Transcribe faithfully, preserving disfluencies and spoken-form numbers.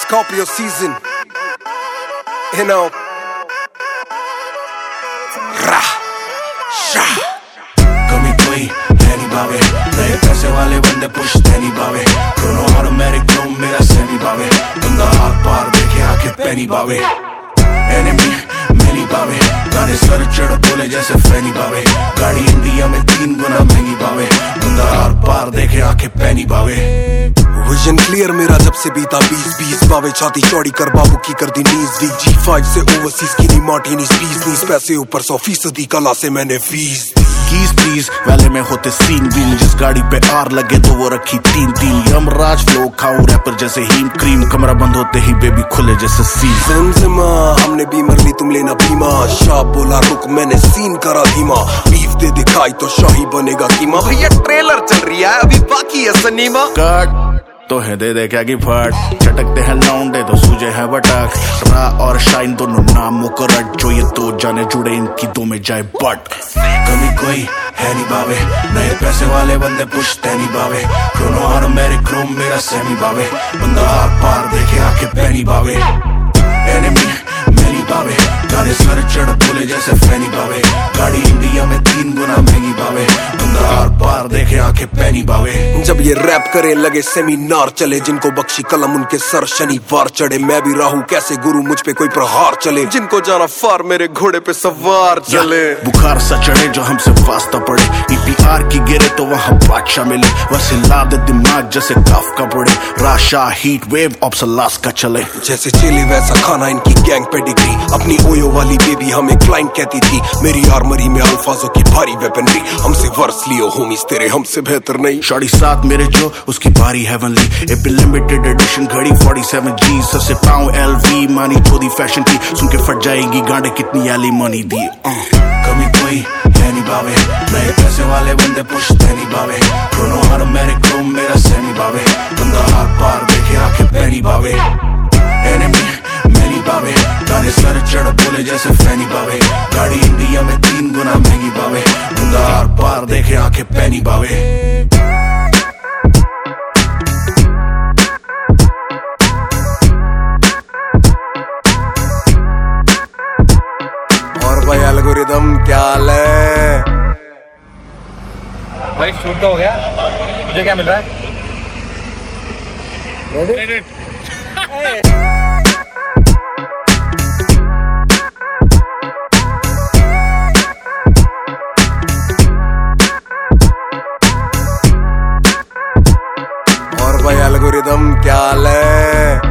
Scorpio season, you know. Ra, sha. कमी कोई है नहीं बावे, नए पैसे वाले बंदे पुश्ते नहीं बावे। क्रोनो ऑटोमेटिक क्रोम मेरा सेमी बावे, बंदा आर पार देखे आके पैनी बावे। एनिमी मैनी बावे, गाने सर चढ़ बोले जैसे फैनी बावे। गाड़ी इंडिया में तीन गुना महंगी बावे, बंदा आर पार देखे आके पैनी बावे। विजन क्लियर मेरा जब से बीता बीस बीस बावे, छाती चौड़ी कर बाबू की कर दी नीज दी। जी फाइव से ओवरसीज की नी मार्टिनीज बीस नीस पैसे ऊपर सौ फीसदी कला से मैंने फीस दी। कीज प्लीज वाले में होते सीन व्हील, जिस गाड़ी पे आर लगे तो वो रखी तीन तीन। यमराज फ्लो खाओ रैपर जैसे हीम क्रीम, कमरा बंद होते ही बेबी खुले जैसे सीन। ज़िमज़िमा हमने बीमर ली तुम लेना बीमा, शाह बोला रुक मैंने सीन करा धीमा। बीफ दे दिखाई तो शाही बनेगा कीमा, भैया ट्रेलर चल रही है अभी बाकी है सनीमा। कट तो है दे दे क्या की फट, चटकते हैं लौंडे तो सूझे है बटक। रा और शाइन दोनों नाम मुकरट, जो ये दो जाने जुड़े इनकी दो में जाए बट। कमी कोई है नहीं बावे, नए पैसे वाले बंदे पुश्ते नहीं बावे। क्रोनो ऑटोमेटिक क्रोम मेरा सेमी बावे, बंदा आर पार देखे आके पैनी बावे। एनिमी मैनी बावे, गाने सर चढ़ बोले जैसे फैनी बावे। गाड़ी इंडिया में तीन गुना महंगी बावे, बंदा आर पार देखे आके पैनी बावे। जब ये रैप करे लगे सेमिनार चले, जिनको बख्शी कलम उनके सर शनिवार चढ़े। मैं भी राहू कैसे गुरु मुझ पे कोई प्रहार चले, जिनको जाना फार मेरे घोड़े पे सवार चले। बुखार सा चढ़े जो हमसे वास्ता पड़े, ईपीआर की गिरे तो वहाँ बादशाह मिले। वैसे लाद दिमाग जैसे काफ का पड़े, राशा हीट वेव ऑप्सलास का चले। जैसे चले वैसा खाना इनकी गैंग पेडिग्री, अपनी ओयो वाली बेबी हमें क्लाइंट कहती थी। मेरी आर्मरी में अल्फाजों की भारी वेपनरी, हमसे वर्स लियो होमीज तेरे हमसे बेहतर नहीं। शॉर्टी साथ मेरे जो उसकी बारी हेवनली, ए पे लिमिटेड एडिशन घड़ी सैंतालीस जी। सबसे पाऊं एलवी मानी चोदी फैशन की, सुन के फट जाएगी गांडे कितनी एली मनी दी। कमी कोई है नहीं बावे, नए पैसे वाले बंदे पुश्ते नहीं बावे। क्रोनो ऑटोमेटिक क्रोम मेरा सेमी बावे, बंदा आर पार देखे आके पैनी बावे। एनिमी मैनी बावे, गाने सर चढ़ बोले जैसे फैनी बावे। गाड़ी इंडिया में तीन गुना महंगी बावे, बंदा आर पार देखे आके पैनी बावे। और भाई एल्गोरिदम क्या ले भाई, शूट तो हो गया, मुझे क्या मिल रहा है? रेडी? और भाई एल्गोरिदम क्या ले